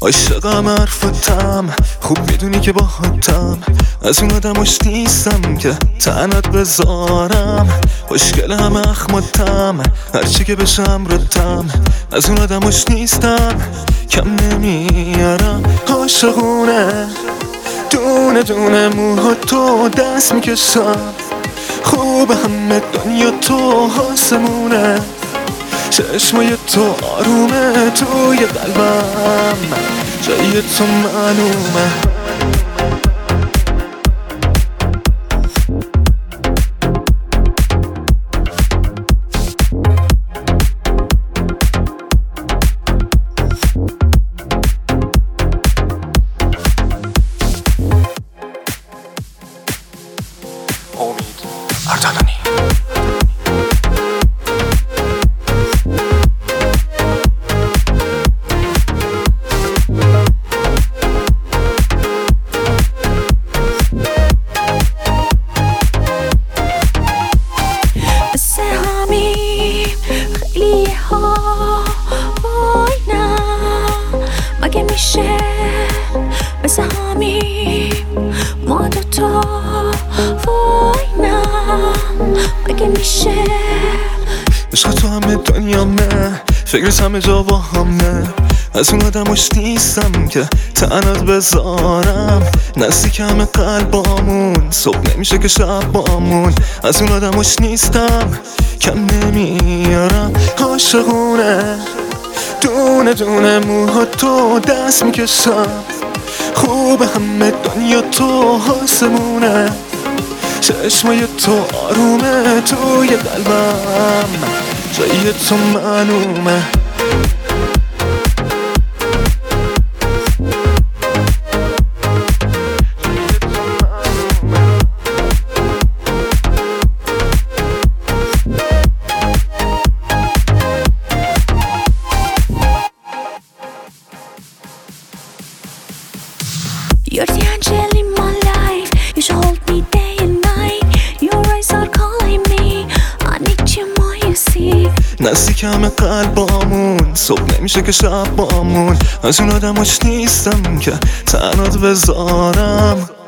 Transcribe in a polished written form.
عاشقم حرفاتم، خوب میدونی که باهاتم. از اون آدماش نیستم که تنت بذارم. خوشگلم اخماتم، هرچی که بشم رتم. از اون آدماش نیستم، کم نمیارم. عاشقونه دونه دونه موها تو دست میکشم. خوب همه دنیا تو آسمونه. چشمای تو آرومه توی قلبم، جای تو معلومه. امید اردلانی. مگه میشه مثل همین ما دوتا؟ وای نه مگه میشه؟ عشق تو همه دنیامه، فکرت همه جا با همه. از اون آدماش نیستم که تنت بذارم. نزدیک همه قلبامون، صبح نمیشه که شب بامون. از اون آدماش نیستم، کم نمیارم. عاشقونه دونه دونه موها تو دست میکشم. خوب همه دنیا تو آسمونه. چشمای تو آرومه توی قلبم، جای تو معلومه. You're the angel in my life. You should hold me day and night. Your eyes are calling me. I need you more, you see. نزدیک همه قلبامون، صبح نمیشه که شب بامون. از اون آدماش نیستم که تنت بذارم.